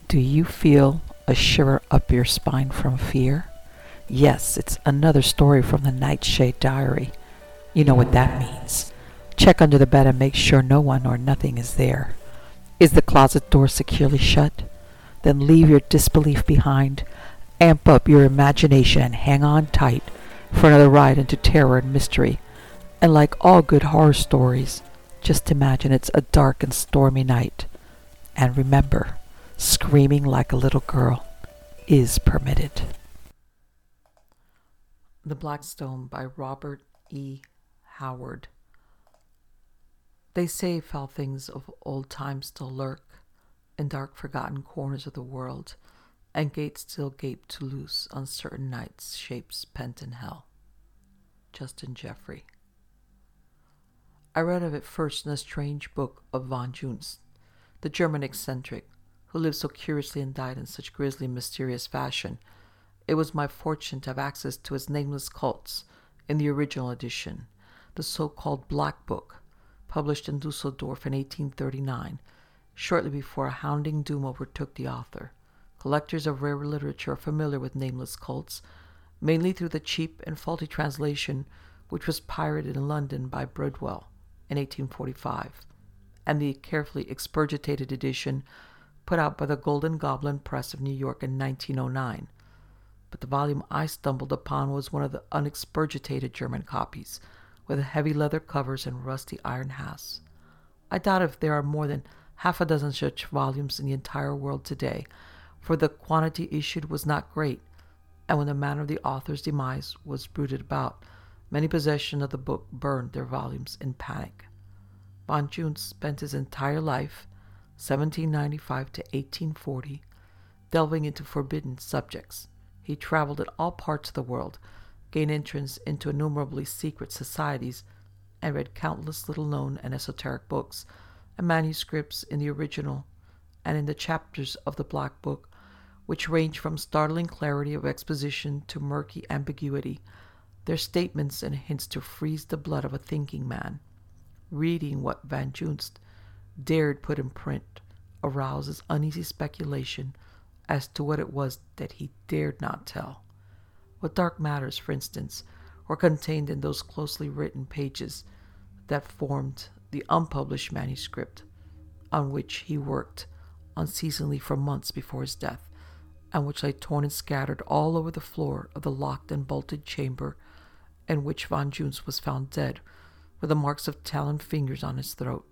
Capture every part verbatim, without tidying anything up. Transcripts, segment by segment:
Do you feel a shiver up your spine from fear? Yes, it's another story from the Nightshade Diary. You know what that means. Check under the bed and make sure no one or nothing is there. Is the closet door securely shut? Then leave your disbelief behind, amp up your imagination, and hang on tight for another ride into terror and mystery. And like all good horror stories, just imagine it's a dark and stormy night. And remember, screaming like a little girl is permitted. The Black Stone by Robert E. Howard. They say foul things of old times still lurk in dark forgotten corners of the world, and gates still gape to loose on certain nights shapes pent in hell. Justin Jeffrey. I read of it first in a strange book of von Junst, the German eccentric, who lived so curiously and died in such grisly and mysterious fashion. It was my fortune to have access to his nameless cults in the original edition, the so-called Black Book, published in Dusseldorf in eighteen thirty-nine, shortly before a hounding doom overtook the author. Collectors of rare literature are familiar with nameless cults, mainly through the cheap and faulty translation which was pirated in London by Bridwell in eighteen forty-five, and the carefully expurgated edition put out by the Golden Goblin Press of New York in nineteen oh nine. But the volume I stumbled upon was one of the unexpurgated German copies, with heavy leather covers and rusty iron hasps. I doubt if there are more than half a dozen such volumes in the entire world today, for the quantity issued was not great, and when the manner of the author's demise was bruited about, many possession of the book burned their volumes in panic. Von Junst spent his entire life, seventeen ninety-five to eighteen forty, delving into forbidden subjects. He traveled in all parts of the world, gained entrance into innumerably secret societies, and read countless little-known and esoteric books and manuscripts in the original and in the chapters of the Black Book, which range from startling clarity of exposition to murky ambiguity, their statements and hints to freeze the blood of a thinking man. Reading what Von Junst dared put in print arouses uneasy speculation as to what it was that he dared not tell. What dark matters, for instance, were contained in those closely written pages that formed the unpublished manuscript on which he worked unceasingly for months before his death, and which lay torn and scattered all over the floor of the locked and bolted chamber in which Von Junst was found dead, with the marks of taloned fingers on his throat.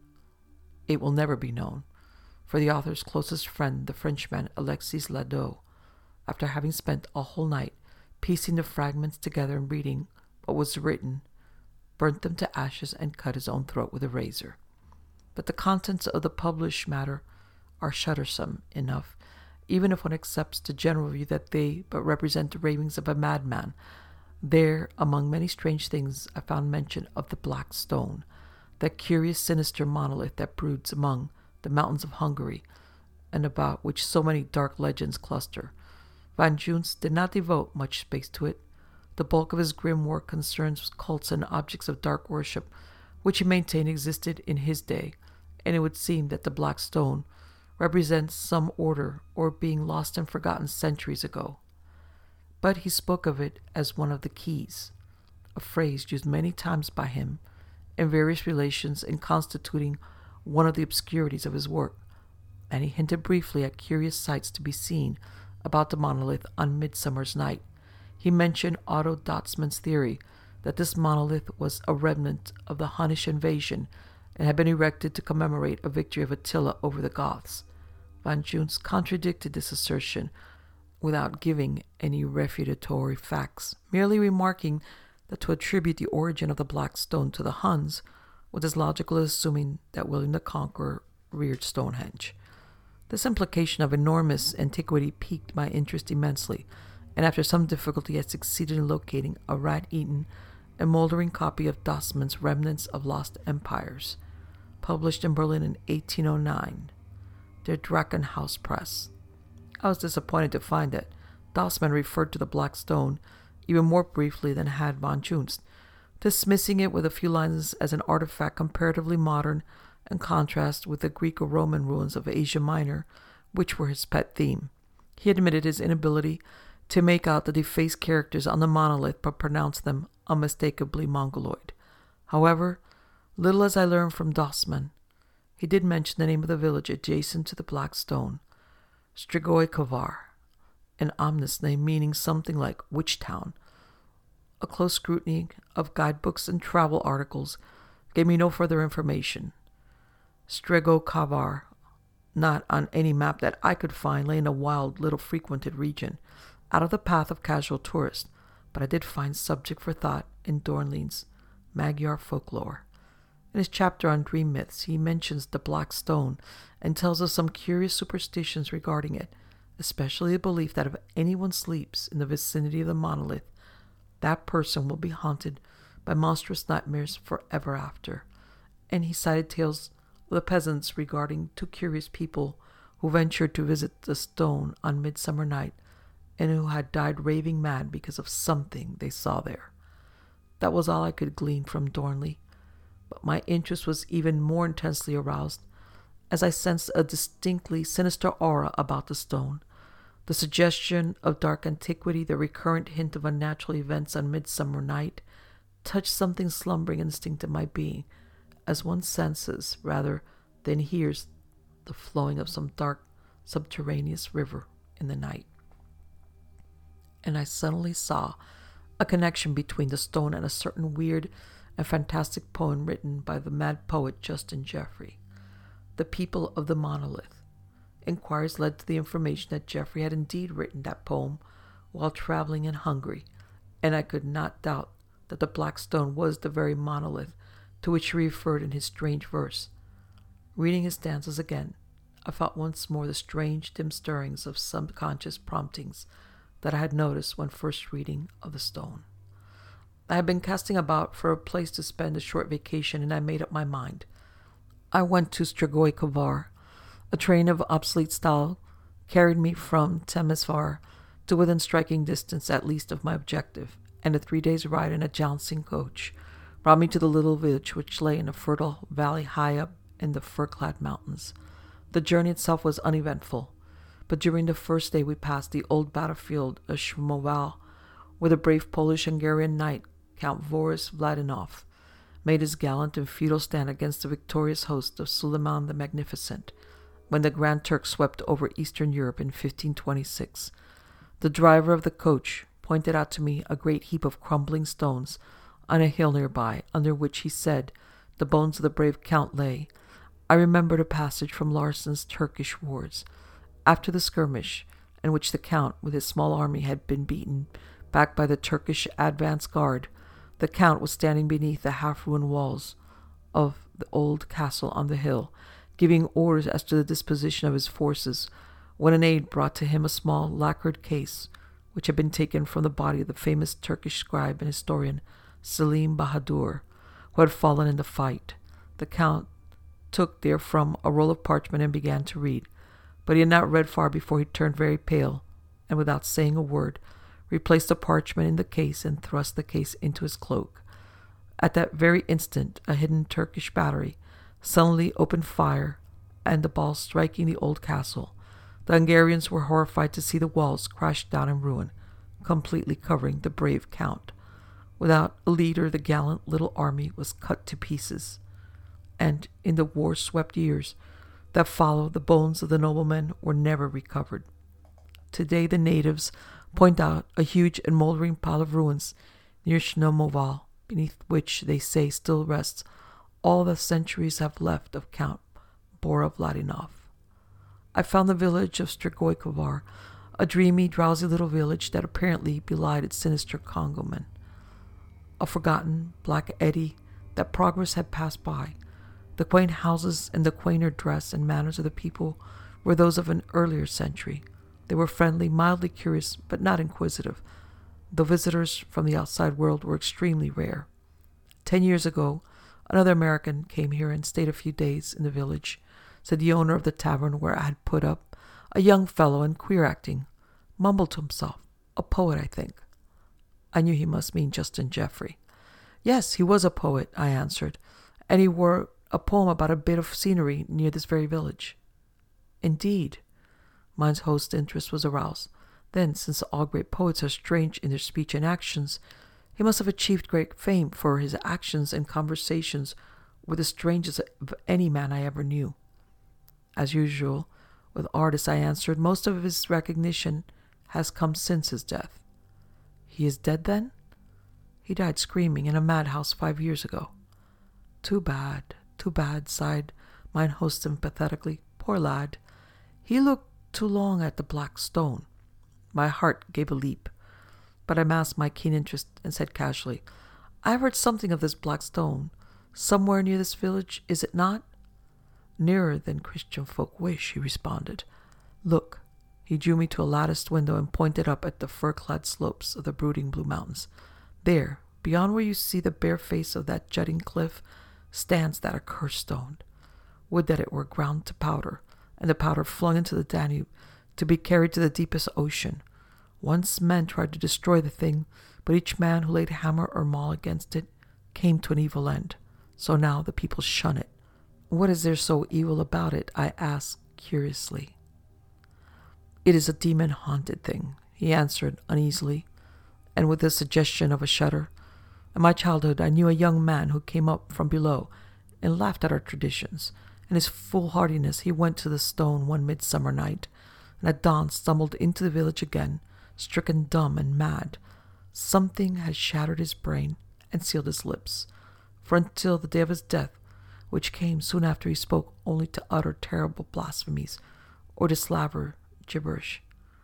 It will never be known, for the author's closest friend, the Frenchman Alexis Ladot, after having spent a whole night piecing the fragments together and reading what was written, burnt them to ashes and cut his own throat with a razor. But the contents of the published matter are shuddersome enough, even if one accepts the general view that they but represent the ravings of a madman. There, among many strange things, I found mention of the Black Stone, that curious sinister monolith that broods among the mountains of Hungary, and about which so many dark legends cluster. Von Junst did not devote much space to it. The bulk of his grim work concerns cults and objects of dark worship, which he maintained existed in his day, and it would seem that the Black Stone represents some order or being lost and forgotten centuries ago. But he spoke of it as one of the keys, a phrase used many times by him in various relations in constituting one of the obscurities of his work, and he hinted briefly at curious sights to be seen about the monolith on Midsummer's Night. He mentioned Otto Dotzmann's theory that this monolith was a remnant of the Hunnish invasion and had been erected to commemorate a victory of Attila over the Goths. Von Junst contradicted this assertion without giving any refutatory facts, merely remarking that to attribute the origin of the Black Stone to the Huns was as logical as assuming that William the Conqueror reared Stonehenge. This implication of enormous antiquity piqued my interest immensely, and after some difficulty I succeeded in locating a rat-eaten and moldering copy of Dotzmann's Remnants of Lost Empires, published in Berlin in eighteen oh nine, der Drachenhaus Press. I was disappointed to find that Dotzmann referred to the Black Stone even more briefly than had Von Junst, dismissing it with a few lines as an artifact comparatively modern in contrast with the Greco-Roman ruins of Asia Minor, which were his pet theme. He admitted his inability to make out the defaced characters on the monolith but pronounced them unmistakably Mongoloid. However, little as I learned from Dossman, he did mention the name of the village adjacent to the Black Stone, Strigoi Kovar, an ominous name meaning something like Witch Town. A close scrutiny of guidebooks and travel articles gave me no further information. Strigoi Kovar, not on any map that I could find, lay in a wild, little frequented region, out of the path of casual tourists, but I did find subject for thought in Dornlein's Magyar folklore. In his chapter on dream myths, he mentions the Black Stone and tells us some curious superstitions regarding it, especially the belief that if anyone sleeps in the vicinity of the monolith, that person will be haunted by monstrous nightmares forever after. And he cited tales of the peasants regarding two curious people who ventured to visit the stone on Midsummer Night and who had died raving mad because of something they saw there. That was all I could glean from Dornley, but my interest was even more intensely aroused as I sensed a distinctly sinister aura about the stone. The suggestion of dark antiquity, the recurrent hint of unnatural events on Midsummer Night, touched something slumbering instinct in my being, as one senses, rather than hears, the flowing of some dark subterraneous river in the night. And I suddenly saw a connection between the stone and a certain weird and fantastic poem written by the mad poet Justin Jeffrey, The People of the Monolith. Inquiries led to the information that Jeffrey had indeed written that poem while traveling in Hungary, and I could not doubt that the Black Stone was the very monolith to which he referred in his strange verse. Reading his stanzas again, I felt once more the strange, dim stirrings of subconscious promptings that I had noticed when first reading of the stone. I had been casting about for a place to spend a short vacation, and I made up my mind. I went to Strigoi Kovar. A train of obsolete style carried me from Temesvar to within striking distance at least of my objective, and a three days' ride in a jouncing coach brought me to the little village which lay in a fertile valley high up in the fir-clad mountains. The journey itself was uneventful, but during the first day we passed the old battlefield of Shmoval, where the brave Polish-Hungarian knight, Count Boris Vladinov, made his gallant and feudal stand against the victorious host of Suleiman the Magnificent, when the Grand Turk swept over Eastern Europe in fifteen twenty-six. The driver of the coach pointed out to me a great heap of crumbling stones on a hill nearby, under which, he said, the bones of the brave Count lay. I remembered a passage from Larson's Turkish Wars. After the skirmish, in which the Count, with his small army, had been beaten back by the Turkish advance guard, the Count was standing beneath the half-ruined walls of the old castle on the hill, giving orders as to the disposition of his forces, when an aide brought to him a small lacquered case, which had been taken from the body of the famous Turkish scribe and historian Selim Bahadur, who had fallen in the fight. The Count took therefrom a roll of parchment and began to read, but he had not read far before he turned very pale, and without saying a word, replaced the parchment in the case and thrust the case into his cloak. At that very instant, a hidden Turkish battery suddenly opened fire, and the ball striking the old castle, the Hungarians were horrified to see the walls crash down in ruin, completely covering the brave Count. Without a leader, the gallant little army was cut to pieces, and in the war-swept years that followed, the bones of the noblemen were never recovered. Today the natives point out a huge and moldering pile of ruins near Shnomoval, beneath which, they say, still rests all the centuries have left of Count Bora Vladinov. I found the village of Strigoi Kovar, a dreamy, drowsy little village that apparently belied its sinister cognomen. A forgotten black eddy that progress had passed by. The quaint houses and the quainter dress and manners of the people were those of an earlier century. They were friendly, mildly curious, but not inquisitive, though visitors from the outside world were extremely rare. Ten years ago, another American came here and stayed a few days in the village, said the owner of the tavern where I had put up, a young fellow and queer acting, mumbled to himself, a poet, I think. I knew he must mean Justin Jeffrey. Yes, he was a poet, I answered, and he wrote a poem about a bit of scenery near this very village. Indeed. Mine host's interest was aroused. Then, since all great poets are strange in their speech and actions, he must have achieved great fame, for his actions and conversations were the strangest of any man I ever knew. As usual, with artists, I answered, most of his recognition has come since his death. He is dead, then? He died screaming in a madhouse five years ago. Too bad, too bad, sighed mine host sympathetically. Poor lad. He looked too long at the black stone. My heart gave a leap, but I masked my keen interest and said casually, I have heard something of this black stone. Somewhere near this village, is it not? Nearer than Christian folk wish, he responded. Look. He drew me to a latticed window and pointed up at the fir-clad slopes of the brooding Blue Mountains. There, beyond where you see the bare face of that jutting cliff, stands that accursed stone. Would that it were ground to powder, and the powder flung into the Danube, to be carried to the deepest ocean. Once men tried to destroy the thing, but each man who laid hammer or maul against it came to an evil end. So now the people shun it. What is there so evil about it? I asked curiously. It is a demon-haunted thing, he answered uneasily, and with a suggestion of a shudder. In my childhood, I knew a young man who came up from below and laughed at our traditions. In his foolhardiness, he went to the stone one midsummer night, and at dawn stumbled into the village again, stricken dumb and mad. Something had shattered his brain and sealed his lips, for until the day of his death, which came soon after, he spoke only to utter terrible blasphemies or to slaver gibberish.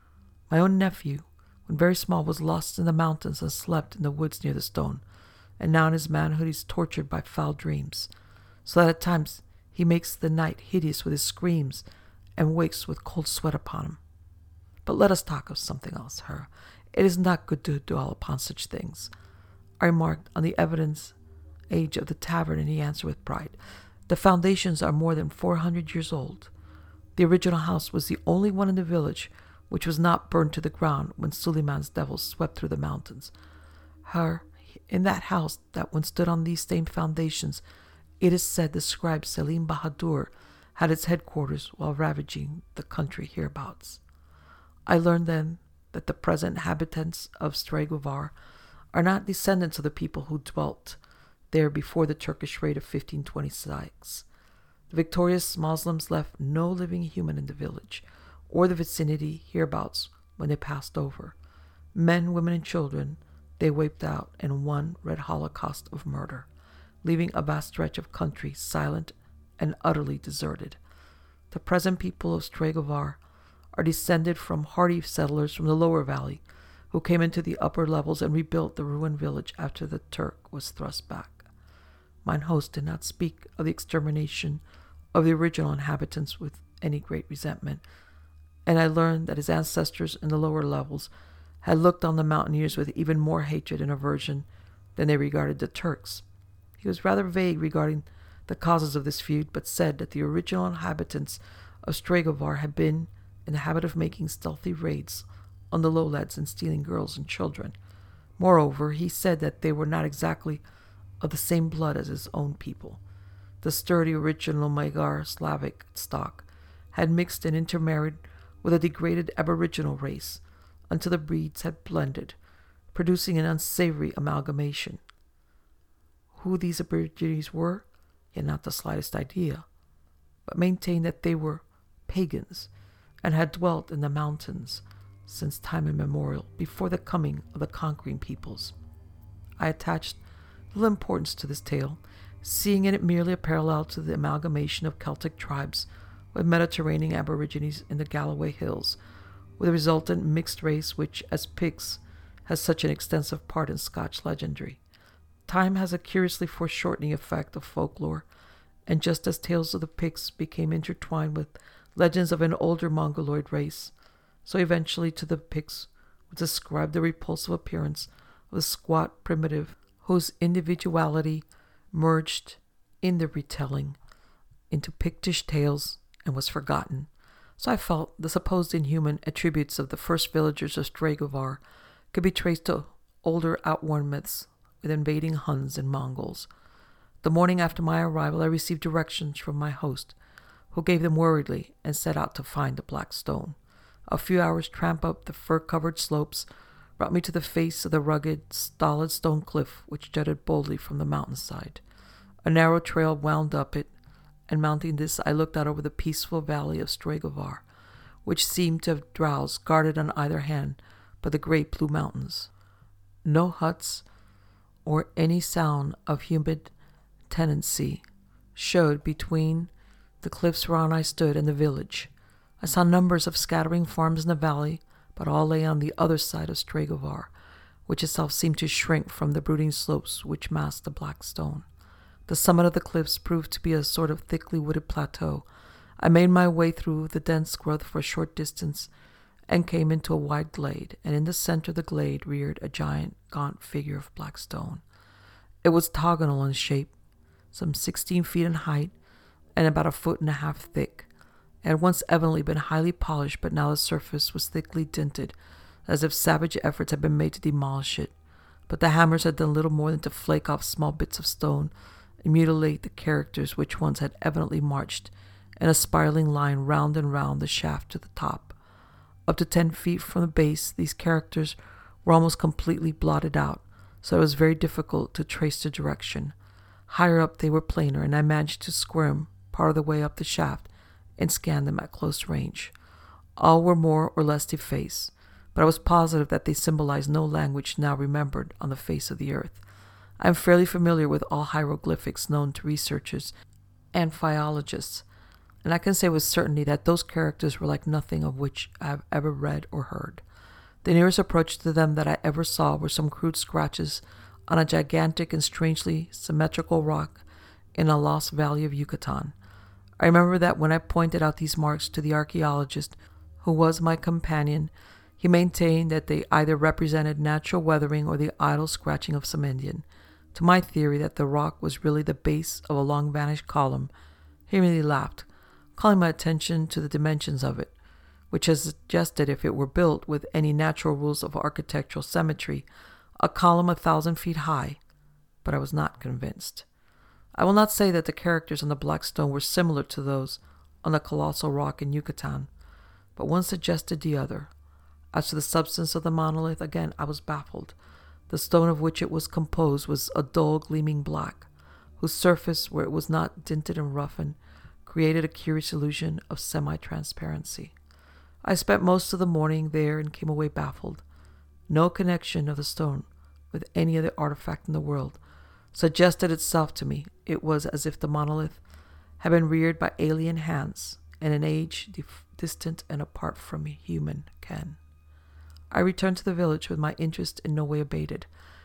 My own nephew, when very small, was lost in the mountains and slept in the woods near the stone, and now in his manhood he is tortured by foul dreams, so that at times he makes the night hideous with his screams and wakes with cold sweat upon him. But let us talk of something else, Her. It is not good to dwell upon such things. I remarked on the evidence age of the tavern, and he answered with pride, the foundations are more than four hundred years old. The original house was the only one in the village which was not burned to the ground when Suleiman's devils swept through the mountains. Her, in that house that once stood on these same foundations, it is said the scribe Selim Bahadur had its headquarters while ravaging the country hereabouts. I learned then that the present inhabitants of Stregovar are not descendants of the people who dwelt there before the Turkish raid of fifteen twenty-six. The victorious Moslems left no living human in the village or the vicinity hereabouts when they passed over. Men, women, and children they wiped out in one red holocaust of murder, leaving a vast stretch of country silent and utterly deserted. The present people of Stregovar are descended from hardy settlers from the lower valley who came into the upper levels and rebuilt the ruined village after the Turk was thrust back. Mine host did not speak of the extermination of the original inhabitants with any great resentment, and I learned that his ancestors in the lower levels had looked on the mountaineers with even more hatred and aversion than they regarded the Turks. He was rather vague regarding the causes of this feud, but said that the original inhabitants of Stregovar had been in the habit of making stealthy raids on the lowlands and stealing girls and children. Moreover, he said that they were not exactly of the same blood as his own people. The sturdy original Magyar Slavic stock had mixed and intermarried with a degraded aboriginal race until the breeds had blended, producing an unsavory amalgamation. Who these aborigines were, he had not the slightest idea, but maintained that they were pagans and had dwelt in the mountains since time immemorial, before the coming of the conquering peoples. I attached little importance to this tale, seeing in it merely a parallel to the amalgamation of Celtic tribes with Mediterranean aborigines in the Galloway Hills, with a resultant mixed race which, as Picts, has such an extensive part in Scotch legendary. Time has a curiously foreshortening effect of folklore, and just as tales of the Picts became intertwined with legends of an older Mongoloid race, so eventually to the Picts was ascribed the repulsive appearance of a squat primitive whose individuality merged in the retelling into Pictish tales and was forgotten. So I felt the supposed inhuman attributes of the first villagers of Stregovar could be traced to older outworn myths with invading Huns and Mongols. The morning after my arrival, I received directions from my host, who gave them worriedly and set out to find the Black Stone. A few hours' tramp up the fir-covered slopes brought me to the face of the rugged, stolid stone cliff which jutted boldly from the mountainside. A narrow trail wound up it, and mounting this I looked out over the peaceful valley of Stregovar, which seemed to have drowsed, guarded on either hand by the great blue mountains. No huts or any sound of human tenancy showed between the cliffs whereon I stood and the village. I saw numbers of scattering farms in the valley, but all lay on the other side of Stregovar, which itself seemed to shrink from the brooding slopes which masked the black stone. The summit of the cliffs proved to be a sort of thickly wooded plateau. I made my way through the dense growth for a short distance and came into a wide glade, and in the center of the glade reared a giant, gaunt figure of black stone. It was octagonal in shape, some sixteen feet in height, and about a foot and a half thick. It had once evidently been highly polished, but now the surface was thickly dinted, as if savage efforts had been made to demolish it. But the hammers had done little more than to flake off small bits of stone and mutilate the characters which once had evidently marched in a spiraling line round and round the shaft to the top. Up to ten feet from the base, these characters were almost completely blotted out, so it was very difficult to trace the direction. Higher up they were plainer, and I managed to squirm part of the way up the shaft and scan them at close range. All were more or less defaced, but I was positive that they symbolized no language now remembered on the face of the earth. I am fairly familiar with all hieroglyphics known to researchers and philologists, and I can say with certainty that those characters were like nothing of which I have ever read or heard. The nearest approach to them that I ever saw were some crude scratches on a gigantic and strangely symmetrical rock in a lost valley of Yucatan. I remember that when I pointed out these marks to the archaeologist who was my companion, he maintained that they either represented natural weathering or the idle scratching of some Indian. To my theory that the rock was really the base of a long-vanished column, he merely laughed, calling my attention to the dimensions of it, which has suggested if it were built with any natural rules of architectural symmetry, a column a thousand feet high, but I was not convinced. I will not say that the characters on the black stone were similar to those on the colossal rock in Yucatan, but one suggested the other. As to the substance of the monolith, again I was baffled. The stone of which it was composed was a dull gleaming black, whose surface, where it was not dinted and roughened, created a curious illusion of semi-transparency. I spent most of the morning there and came away baffled. No connection of the stone with any other artifact in the world suggested itself to me. It was as if the monolith had been reared by alien hands in an age dif- distant and apart from human ken. I returned to the village with my interest in no way abated.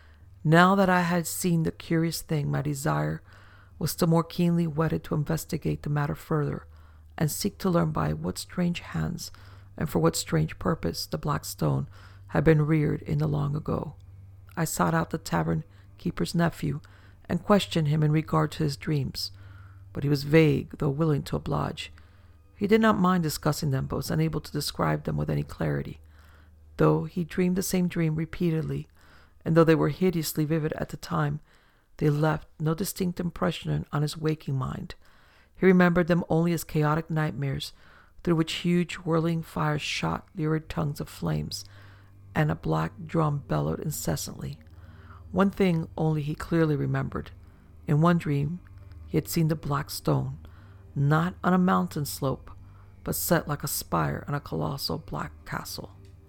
Now that I had seen the curious thing, my desire was still more keenly whetted to investigate the matter further and seek to learn by what strange hands and for what strange purpose the black stone had been reared in the long ago. I sought out the tavern keeper's nephew and questioned him in regard to his dreams, but he was vague, though willing to oblige. He did not mind discussing them, but was unable to describe them with any clarity. Though he dreamed the same dream repeatedly, and though they were hideously vivid at the time, they left no distinct impression on his waking mind. He remembered them only as chaotic nightmares, through which huge whirling fires shot lurid tongues of flames, and a black drum bellowed incessantly. One thing only he clearly remembered. In one dream, he had seen the black stone, not on a mountain slope, but set like a spire on a colossal black castle.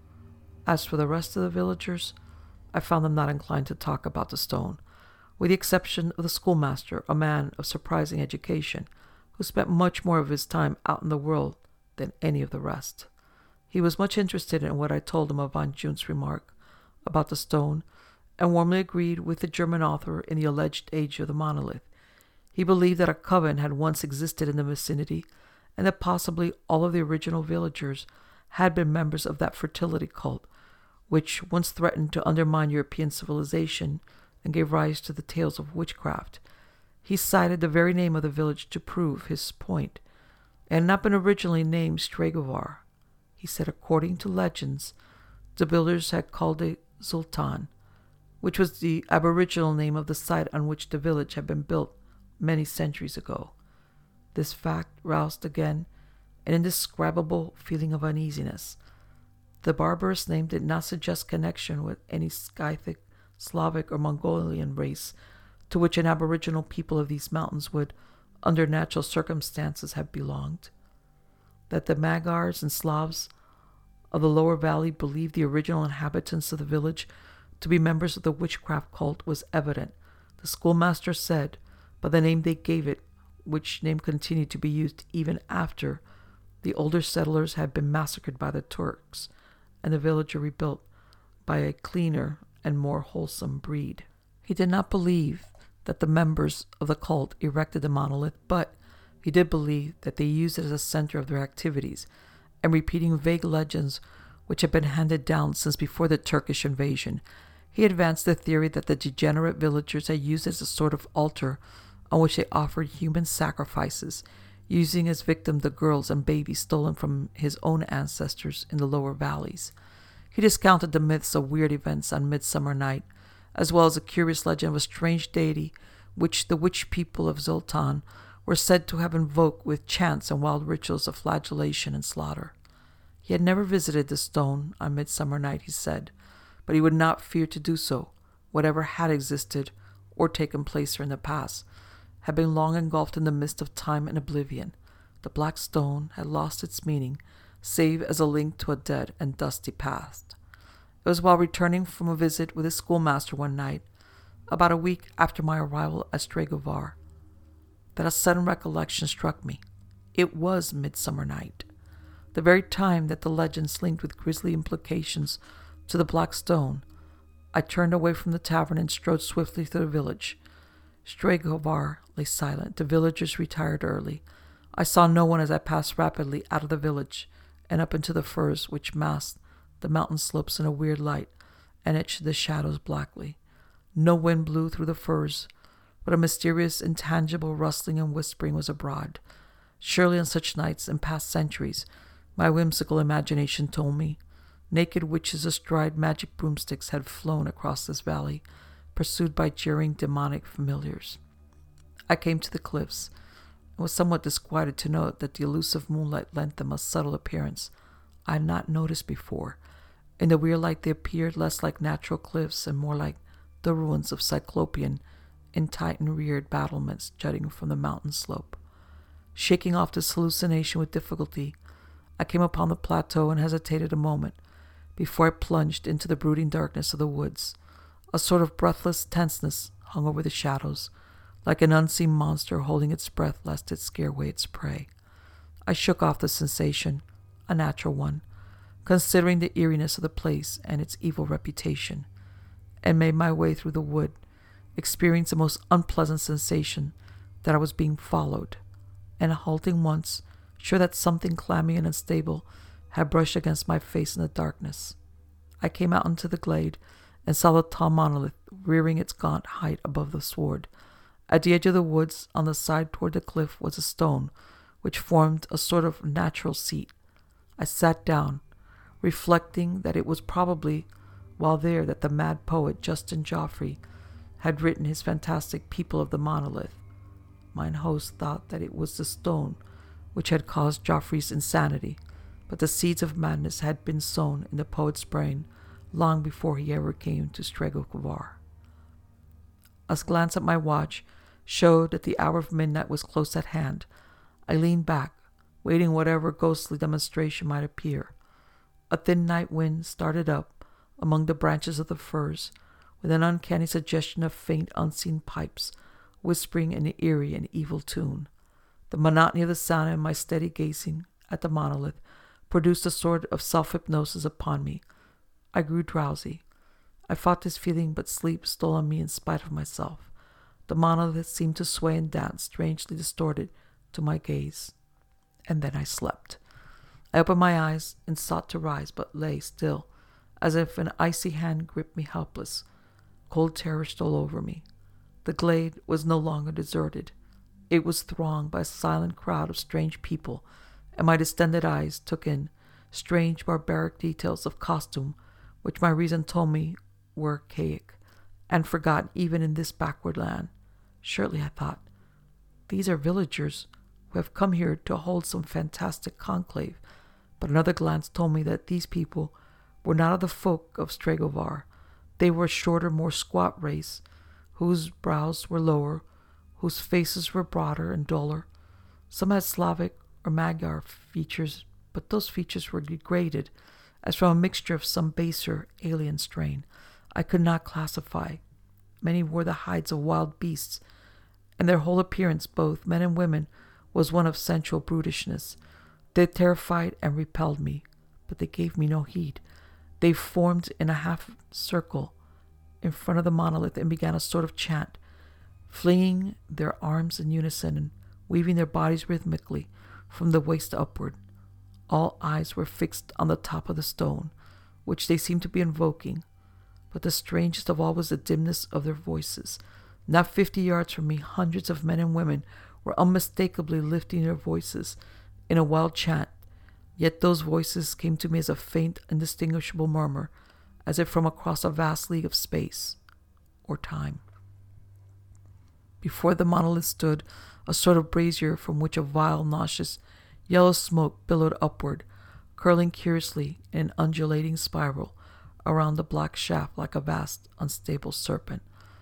As for the rest of the villagers, I found them not inclined to talk about the stone, with the exception of the schoolmaster, a man of surprising education, who spent much more of his time out in the world than any of the rest. He was much interested in what I told him of Von Junt's remark about the stone, and warmly agreed with the German author in the alleged age of the monolith. He believed that a coven had once existed in the vicinity, and that possibly all of the original villagers had been members of that fertility cult, which once threatened to undermine European civilization and gave rise to the tales of witchcraft. He cited the very name of the village to prove his point, and had not been originally named Stregovar. He said according to legends, the builders had called it Zultan, which was the aboriginal name of the site on which the village had been built many centuries ago. This fact roused again an indescribable feeling of uneasiness. The barbarous name did not suggest connection with any Scythic, Slavic, or Mongolian race to which an aboriginal people of these mountains would, under natural circumstances, have belonged. That the Magyars and Slavs of the lower valley believed the original inhabitants of the village to be members of the witchcraft cult was evident. The schoolmaster said, by the name they gave it, which name continued to be used even after the older settlers had been massacred by the Turks and the village rebuilt by a cleaner and more wholesome breed. He did not believe that the members of the cult erected the monolith, but he did believe that they used it as a center of their activities, and repeating vague legends which had been handed down since before the Turkish invasion, he advanced the theory that the degenerate villagers had used it as a sort of altar on which they offered human sacrifices, using as victim the girls and babies stolen from his own ancestors in the lower valleys. He discounted the myths of weird events on Midsummer Night, as well as a curious legend of a strange deity which the witch people of Zoltan were said to have invoked with chants and wild rituals of flagellation and slaughter. He had never visited the stone on Midsummer Night, he said, but he would not fear to do so. Whatever had existed or taken place here in the past had been long engulfed in the mist of time and oblivion. The black stone had lost its meaning, save as a link to a dead and dusty past. It was while returning from a visit with his schoolmaster one night, about a week after my arrival at Stregovar, that a sudden recollection struck me. It was Midsummer Night, the very time that the legends linked with grisly implications to the black stone. I turned away from the tavern and strode swiftly through the village. Stregovar lay silent. The villagers retired early. I saw no one as I passed rapidly out of the village and up into the firs which masked the mountain slopes in a weird light and etched the shadows blackly. No wind blew through the firs, but a mysterious, intangible rustling and whispering was abroad. Surely on such nights in past centuries, my whimsical imagination told me, naked witches astride magic broomsticks had flown across this valley, pursued by jeering demonic familiars. I came to the cliffs, and was somewhat disquieted to note that the elusive moonlight lent them a subtle appearance I had not noticed before. In the weird light they appeared less like natural cliffs and more like the ruins of Cyclopean and Titan-reared battlements jutting from the mountain slope. Shaking off this hallucination with difficulty, I came upon the plateau and hesitated a moment before I plunged into the brooding darkness of the woods. A sort of breathless tenseness hung over the shadows, like an unseen monster holding its breath lest it scare away its prey. I shook off the sensation, a natural one, considering the eeriness of the place and its evil reputation, and made my way through the wood, experiencing the most unpleasant sensation that I was being followed, and halting once, sure that something clammy and unstable had brushed against my face in the darkness. I came out into the glade and saw the tall monolith rearing its gaunt height above the sward. At the edge of the woods, on the side toward the cliff, was a stone, which formed a sort of natural seat. I sat down, reflecting that it was probably while there that the mad poet Justin Joffre had written his fantastic People of the Monolith. Mine host thought that it was the stone which had caused Joffre's insanity, but the seeds of madness had been sown in the poet's brain long before he ever came to Stregovar. A glance at my watch showed that the hour of midnight was close at hand. I leaned back, waiting whatever ghostly demonstration might appear. A thin night wind started up among the branches of the firs, with an uncanny suggestion of faint, unseen pipes, whispering an eerie and evil tune. The monotony of the sound and my steady gazing at the monolith produced a sort of self-hypnosis upon me. I grew drowsy. I fought this feeling, but sleep stole on me in spite of myself. The monolith seemed to sway and dance, strangely distorted to my gaze. And then I slept. I opened my eyes and sought to rise, but lay still, as if an icy hand gripped me helpless. Cold terror stole over me. The glade was no longer deserted. It was thronged by a silent crowd of strange people, and my distended eyes took in strange barbaric details of costume which my reason told me were archaic and forgotten even in this backward land. Surely, I thought, these are villagers who have come here to hold some fantastic conclave, but another glance told me that these people were not of the folk of Stregovar. They were a shorter, more squat race, whose brows were lower, whose faces were broader and duller. Some had Slavic or Magyar features, but those features were degraded, as from a mixture of some baser, alien strain I could not classify. Many wore the hides of wild beasts, and their whole appearance, both men and women, was one of sensual brutishness. They terrified and repelled me, but they gave me no heed. They formed in a half circle in front of the monolith and began a sort of chant, flinging their arms in unison and weaving their bodies rhythmically from the waist upward. All eyes were fixed on the top of the stone, which they seemed to be invoking. But the strangest of all was the dimness of their voices. Not fifty yards from me, hundreds of men and women were unmistakably lifting their voices in a wild chant, yet those voices came to me as a faint, indistinguishable murmur, as if from across a vast league of space or time. Before the monolith stood a sort of brazier from which a vile, nauseous, yellow smoke billowed upward, curling curiously in an undulating spiral around the black shaft like a vast, unstable serpent.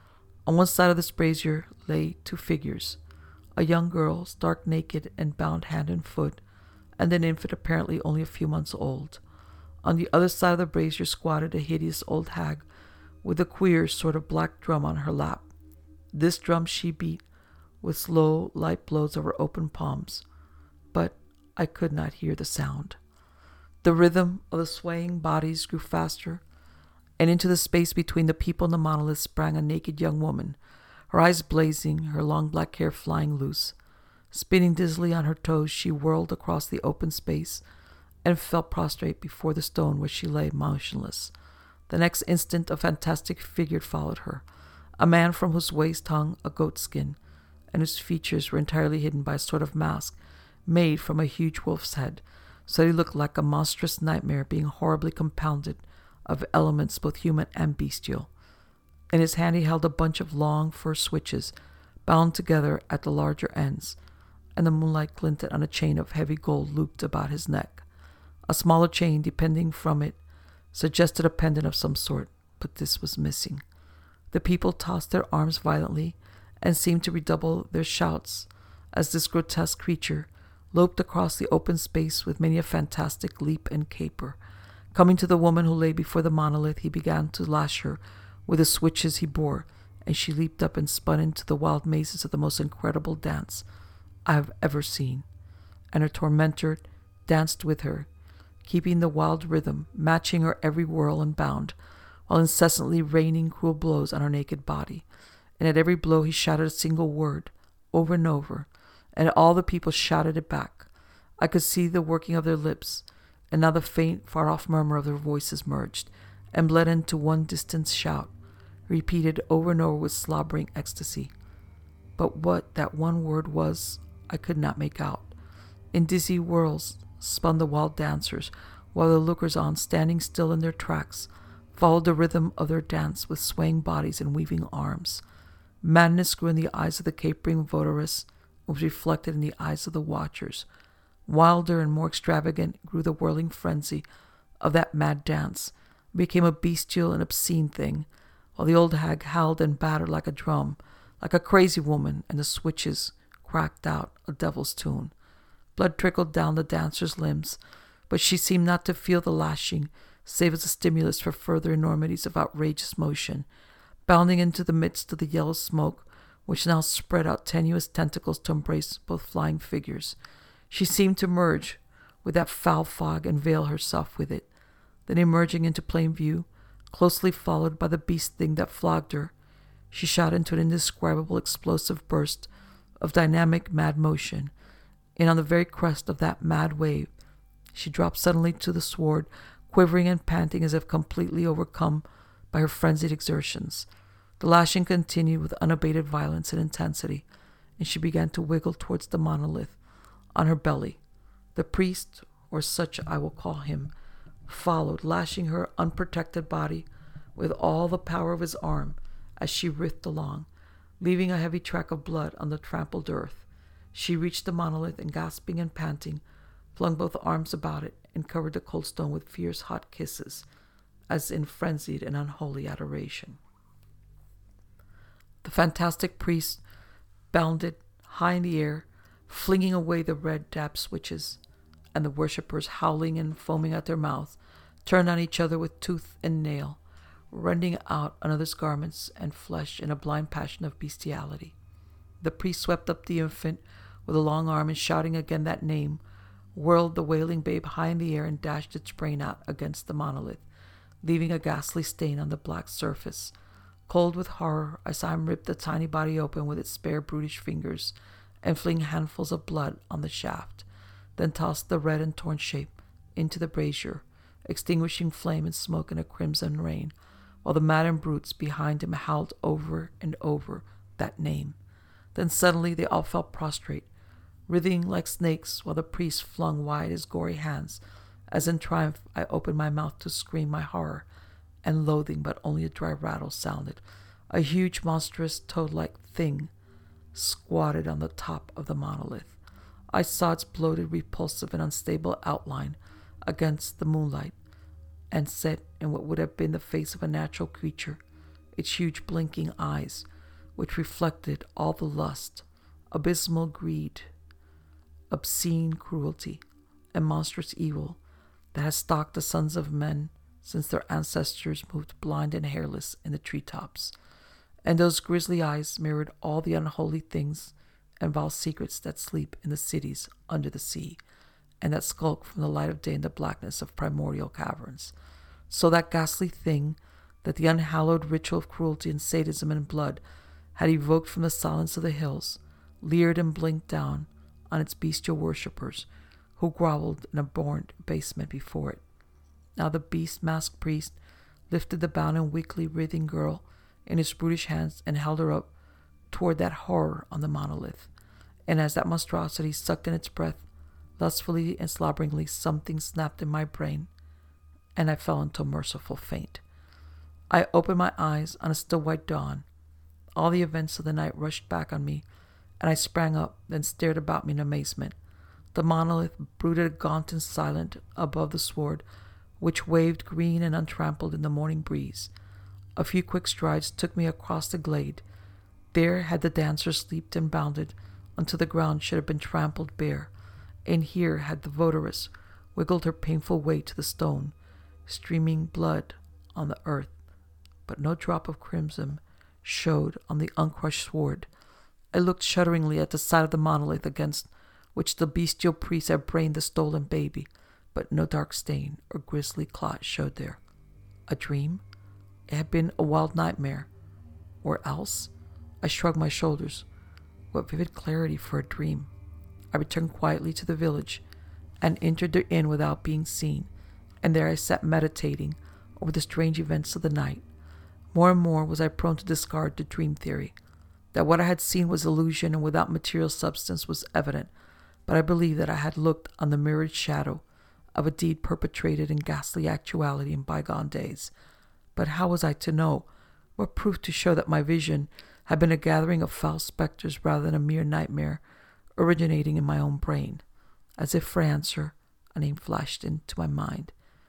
On one side of this brazier lay two figures, a young girl, stark naked and bound hand and foot, and an infant apparently only a few months old. On the other side of the brazier squatted a hideous old hag with a queer sort of black drum on her lap. This drum she beat with slow, light blows of her open palms, but I could not hear the sound. The rhythm of the swaying bodies grew faster, and into the space between the people and the monolith sprang a naked young woman, her eyes blazing, her long black hair flying loose. Spinning dizzily on her toes, she whirled across the open space and fell prostrate before the stone where she lay motionless. The next instant a fantastic figure followed her, a man from whose waist hung a goatskin, and whose features were entirely hidden by a sort of mask made from a huge wolf's head, so that he looked like a monstrous nightmare being horribly compounded of elements both human and bestial. In his hand he held a bunch of long fur switches, bound together at the larger ends, and the moonlight glinted on a chain of heavy gold looped about his neck. A smaller chain, depending from it, suggested a pendant of some sort, but this was missing. The people tossed their arms violently and seemed to redouble their shouts as this grotesque creature loped across the open space with many a fantastic leap and caper. Coming to the woman who lay before the monolith, he began to lash her with the switches he bore, and she leaped up and spun into the wild mazes of the most incredible dance I have ever seen. And her tormentor danced with her, keeping the wild rhythm, matching her every whirl and bound, while incessantly raining cruel blows on her naked body. And at every blow he shouted a single word, over and over, and all the people shouted it back. I could see the working of their lips, and now the faint, far-off murmur of their voices merged and bled into one distant shout, repeated over and over with slobbering ecstasy. But what that one word was, I could not make out. In dizzy whirls spun the wild dancers, while the lookers-on, standing still in their tracks, followed the rhythm of their dance with swaying bodies and weaving arms. Madness grew in the eyes of the capering votaress, and was reflected in the eyes of the watchers. Wilder and more extravagant grew the whirling frenzy of that mad dance. It became a bestial and obscene thing, while the old hag howled and battered like a drum, like a crazy woman, and the switches cracked out a devil's tune. Blood trickled down the dancer's limbs, but she seemed not to feel the lashing, save as a stimulus for further enormities of outrageous motion. Bounding into the midst of the yellow smoke, which now spread out tenuous tentacles to embrace both flying figures, she seemed to merge with that foul fog and veil herself with it. Then, emerging into plain view, closely followed by the beast thing that flogged her, she shot into an indescribable explosive burst of dynamic mad motion, and on the very crest of that mad wave, she dropped suddenly to the sward, quivering and panting as if completely overcome by her frenzied exertions. The lashing continued with unabated violence and intensity, and she began to wiggle towards the monolith on her belly. The priest, or such I will call him, followed, lashing her unprotected body with all the power of his arm as she writhed along, leaving a heavy track of blood on the trampled earth. She reached the monolith and, gasping and panting, flung both arms about it and covered the cold stone with fierce, hot kisses. as in frenzied and unholy adoration. The fantastic priest bounded high in the air, flinging away the red dab switches, and the worshippers, howling and foaming at their mouths, turned on each other with tooth and nail, rending out another's garments and flesh in a blind passion of bestiality. The priest swept up the infant with a long arm and, shouting again that name, whirled the wailing babe high in the air and dashed its brain out against the monolith, leaving a ghastly stain on the black surface. Cold with horror, I saw him rip the tiny body open with its spare, brutish fingers and fling handfuls of blood on the shaft, then tossed the red and torn shape into the brazier, extinguishing flame and smoke in a crimson rain, while the maddened brutes behind him howled over and over that name. Then suddenly they all fell prostrate, writhing like snakes, while the priest flung wide his gory hands, as in triumph I opened my mouth to scream my horror and loathing, but only a dry rattle sounded. A huge, monstrous, toad-like thing squatted on the top of the monolith. I saw its bloated, repulsive, and unstable outline against the moonlight, and set in what would have been the face of a natural creature, its huge blinking eyes, which reflected all the lust, abysmal greed, obscene cruelty, and monstrous evil that has stalked the sons of men since their ancestors moved blind and hairless in the treetops. And those grisly eyes mirrored all the unholy things and vile secrets that sleep in the cities under the sea, and that skulk from the light of day in the blackness of primordial caverns. So that ghastly thing that the unhallowed ritual of cruelty and sadism and blood had evoked from the silence of the hills leered and blinked down on its bestial worshippers, who groveled in abhorrent abasement before it. Now the beast-masked priest lifted the bound and weakly writhing girl in his brutish hands and held her up toward that horror on the monolith. And as that monstrosity sucked in its breath, lustfully and slobberingly, something snapped in my brain, and I fell into a merciful faint. I opened my eyes on a still white dawn. All the events of the night rushed back on me, and I sprang up, then stared about me in amazement. The monolith brooded gaunt and silent above the sward, which waved green and untrampled in the morning breeze. A few quick strides took me across the glade. There had the dancers leaped and bounded until the ground should have been trampled bare, and here had the votaress wiggled her painful way to the stone, streaming blood on the earth, but no drop of crimson showed on the uncrushed sward. I looked shudderingly at the side of the monolith against which the bestial priest had brained the stolen baby, but no dark stain or grisly clot showed there. A dream? It had been a wild nightmare. Or else? I shrugged my shoulders. What vivid clarity for a dream. I returned quietly to the village and entered the inn without being seen, and there I sat meditating over the strange events of the night. More and more was I prone to discard the dream theory. That what I had seen was illusion and without material substance was evident, but I believed that I had looked on the mirrored shadow of a deed perpetrated in ghastly actuality in bygone days. But how was I to know? What proof to show that my vision had been a gathering of foul specters rather than a mere nightmare originating in my own brain? As if for answer, a name flashed into my mind.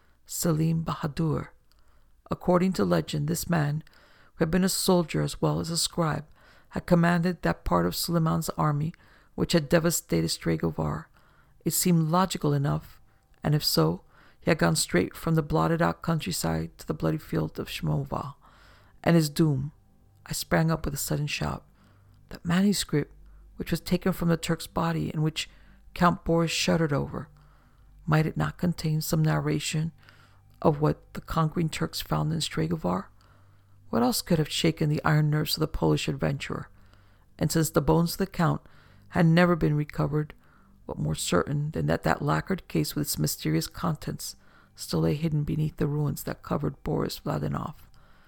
Selim Bahadur. According to legend, this man, who had been a soldier as well as a scribe, had commanded that part of Suleiman's army which had devastated Stregovar. It seemed logical enough, and if so, he had gone straight from the blotted-out countryside to the bloody field of Shmoval. And his doom. I sprang up with a sudden shout. That manuscript, which was taken from the Turk's body and which Count Boris shuddered over, might it not contain some narration of what the conquering Turks found in Stregovar? What else could have shaken the iron nerves of the Polish adventurer? And since the bones of the Count had never been recovered, what more certain than that that lacquered case with its mysterious contents still lay hidden beneath the ruins that covered Boris Vladanov?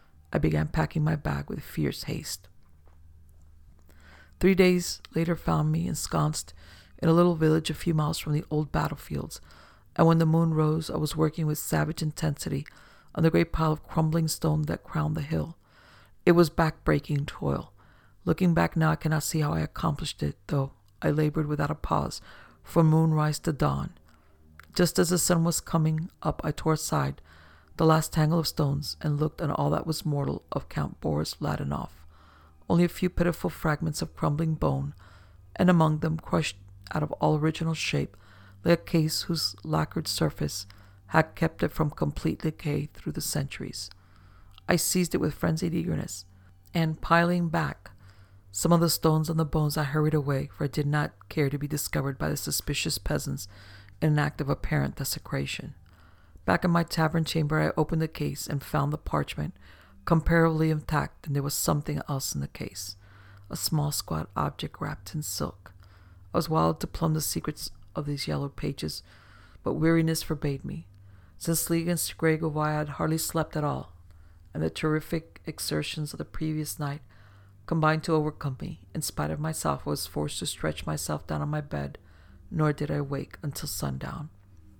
I began packing my bag with fierce haste. Three days later found me ensconced in a little village a few miles from the old battlefields, and when the moon rose, I was working with savage intensity on the great pile of crumbling stone that crowned the hill. It was back-breaking toil. Looking back now, I cannot see how I accomplished it, though I labored without a pause from moonrise to dawn. Just as the sun was coming up, I tore aside the last tangle of stones, and looked on all that was mortal of Count Boris Vladinov. Only a few pitiful fragments of crumbling bone, and among them, crushed out of all original shape, lay a case whose lacquered surface had kept it from complete decay through the centuries. I seized it with frenzied eagerness, and piling back some of the stones on the bones, I hurried away, for I did not care to be discovered by the suspicious peasants in an act of apparent desecration. Back in my tavern chamber, I opened the case and found the parchment comparatively intact, and there was something else in the case, a small squat object wrapped in silk. I was wild to plumb the secrets of these yellow pages, but weariness forbade me. Since leaving Stregov, I had hardly slept at all, and the terrific exertions of the previous night combined to overcome me. In spite of myself, I was forced to stretch myself down on my bed, nor did I wake until sundown.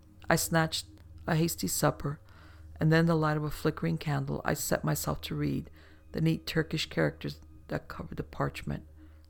I snatched a hasty supper, and then, in the light of a flickering candle, I set myself to read the neat Turkish characters that covered the parchment.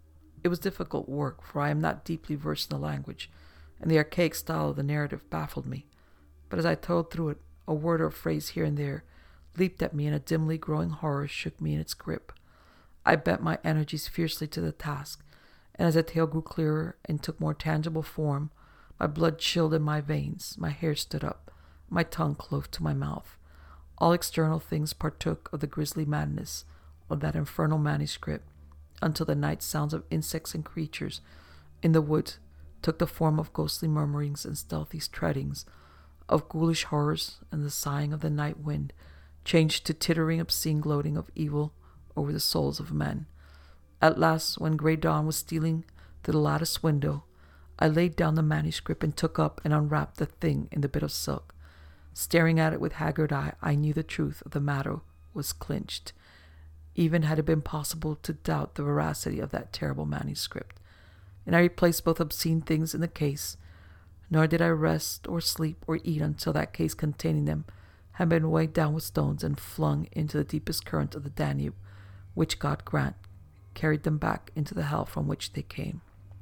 It was difficult work, for I am not deeply versed in the language, and the archaic style of the narrative baffled me. But as I toiled through it, a word or a phrase here and there leaped at me, and a dimly growing horror shook me in its grip. I bent my energies fiercely to the task, and as the tale grew clearer and took more tangible form, my blood chilled in my veins, my hair stood up, my tongue clove to my mouth. All external things partook of the grisly madness of that infernal manuscript, until the night sounds of insects and creatures in the woods took the form of ghostly murmurings and stealthy treadings, of ghoulish horrors, and the sighing of the night wind changed to tittering, obscene gloating of evil over the souls of men. At last, when grey dawn was stealing through the lattice window, I laid down the manuscript and took up and unwrapped the thing in the bit of silk. Staring at it with haggard eye, I knew the truth of the matter was clinched, even had it been possible to doubt the veracity of that terrible manuscript. And I replaced both obscene things in the case, nor did I rest or sleep or eat until that case containing them had been weighed down with stones and flung into the deepest current of the Danube, which, God grant, carried them back into the hell from which they came.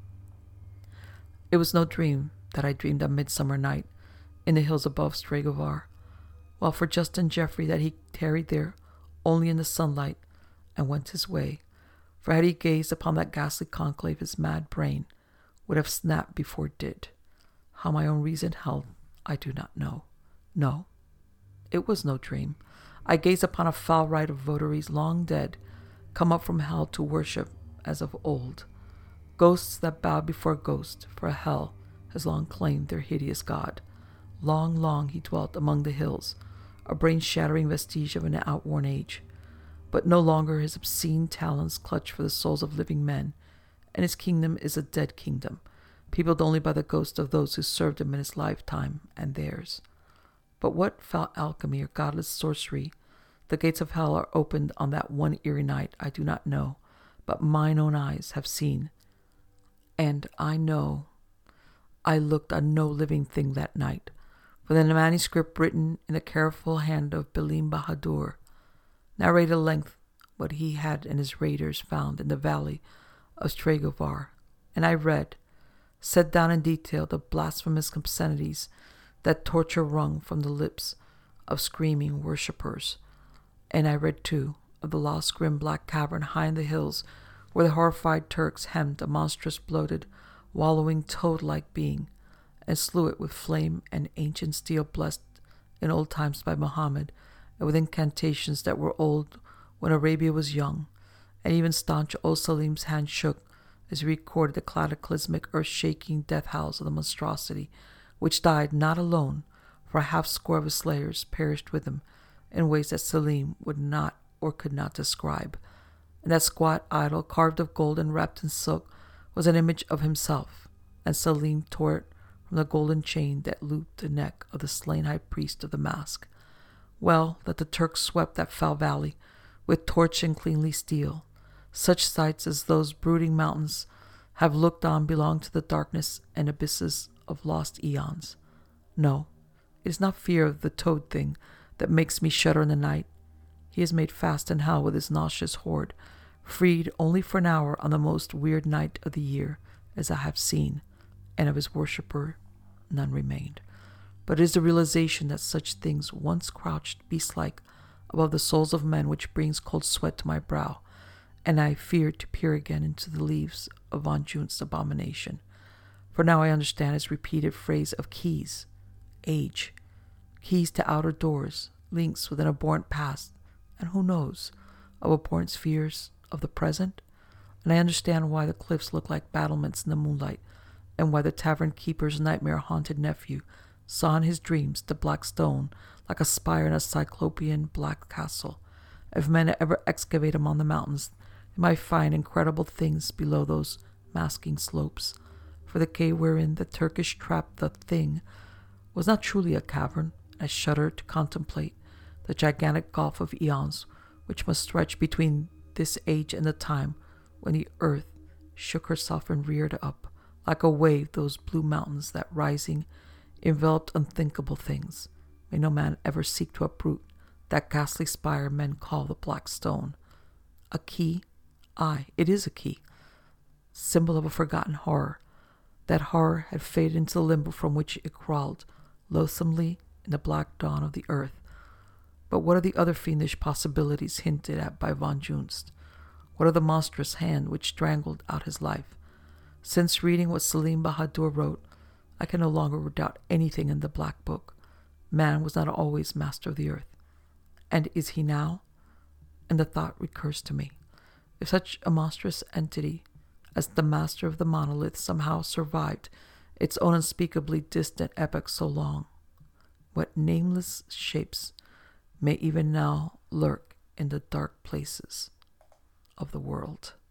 It was no dream that I dreamed a midsummer night in the hills above Stregov, while for Justin Geoffrey that he tarried there only in the sunlight and went his way, for had he gazed upon that ghastly conclave, his mad brain would have snapped before it did. How my own reason held, I do not know. No, it was no dream. I gazed upon a foul rite of votaries long dead, come up from hell to worship as of old. Ghosts that bowed before ghosts, for hell has long claimed their hideous god. Long, long he dwelt among the hills, a brain-shattering vestige of an outworn age. But no longer his obscene talons clutch for the souls of living men, and his kingdom is a dead kingdom, peopled only by the ghosts of those who served him in his lifetime and theirs. But what foul alchemy or godless sorcery the gates of hell are opened on that one eerie night, I do not know, but mine own eyes have seen. And I know I looked on no living thing that night, for the manuscript written in the careful hand of Belim Bahadur narrated at length what he had and his raiders found in the valley of Stregov, and I read, set down in detail the blasphemous obscenities that torture wrung from the lips of screaming worshippers. And I read, too, of the lost grim black cavern high in the hills where the horrified Turks hemmed a monstrous, bloated, wallowing toad-like being and slew it with flame and ancient steel blessed in old times by Muhammad, and with incantations that were old when Arabia was young, and even staunch old Salim's hand shook as he recorded the cataclysmic, earth-shaking death howls of the monstrosity, which died not alone, for a half-score of his slayers perished with him in ways that Salim would not or could not describe. And that squat idol, carved of gold and wrapped in silk, was an image of himself, and Salim tore it from the golden chain that looped the neck of the slain high priest of the mask. Well, that the Turks swept that foul valley with torch and cleanly steel. Such sights as those brooding mountains have looked on belong to the darkness and abysses of lost eons. No, it is not fear of the toad thing that makes me shudder in the night. He is made fast in hell with his nauseous horde, freed only for an hour on the most weird night of the year, as I have seen, and of his worshipper none remained. but it is the realization that such things once crouched beast-like above the souls of men which brings cold sweat to my brow, and I fear to peer again into the leaves of Von Junst's abomination. For now I understand his repeated phrase of keys, age, keys to outer doors, links with an abhorrent past, and who knows, of abhorrent spheres of the present? And I understand why the cliffs look like battlements in the moonlight, and why the tavern keeper's nightmare-haunted nephew saw in his dreams the black stone like a spire in a cyclopean black castle. If men ever excavate among the mountains, they might find incredible things below those masking slopes, for the cave wherein the Turkish trapped the thing was not truly a cavern. I shudder to contemplate the gigantic gulf of eons which must stretch between this age and the time when the earth shook herself and reared up like a wave those blue mountains that, rising, enveloped unthinkable things. May no man ever seek to uproot that ghastly spire men call the Black Stone. A key? Aye, it is a key. Symbol of a forgotten horror. That horror had faded into the limbo from which it crawled, loathsomely, in the black dawn of the earth. But what are the other fiendish possibilities hinted at by Von Junst? What of the monstrous hand which strangled out his life? Since reading what Selim Bahadur wrote, I can no longer doubt anything in the Black Book. Man was not always master of the earth. And is he now? And the thought recurs to me. If such a monstrous entity as the master of the monolith somehow survived its own unspeakably distant epoch so long, what nameless shapes may even now lurk in the dark places of the world?